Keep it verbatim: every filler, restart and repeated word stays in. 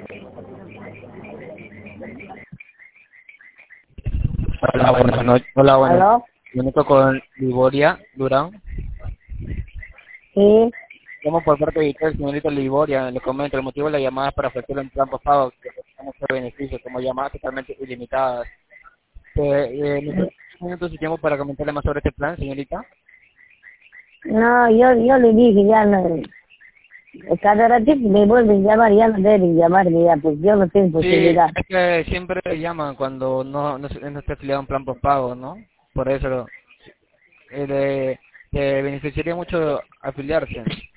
Hola, buenas noches. Hola, buenas. ¿Aló? Me meto con Liboria Durán. Sí. Llamo por parte de usted, señorita Liboria. Le comento, el motivo de la llamada es para ofrecerle un plan postpago que tenemos beneficios como llamadas totalmente ilimitadas. Eh, eh, ¿necesita un minuto de tiempo para comentarle más sobre este plan, señorita? No, yo, yo le dije ya, no, cada ratito me vuelven a llamar, ya no deben llamarme ya, pues yo no tengo Sí, posibilidad. es que siempre llaman cuando no, no, se- no está afiliado a un plan postpago, ¿no? Por eso eh, le, le beneficiaría mucho afiliarse.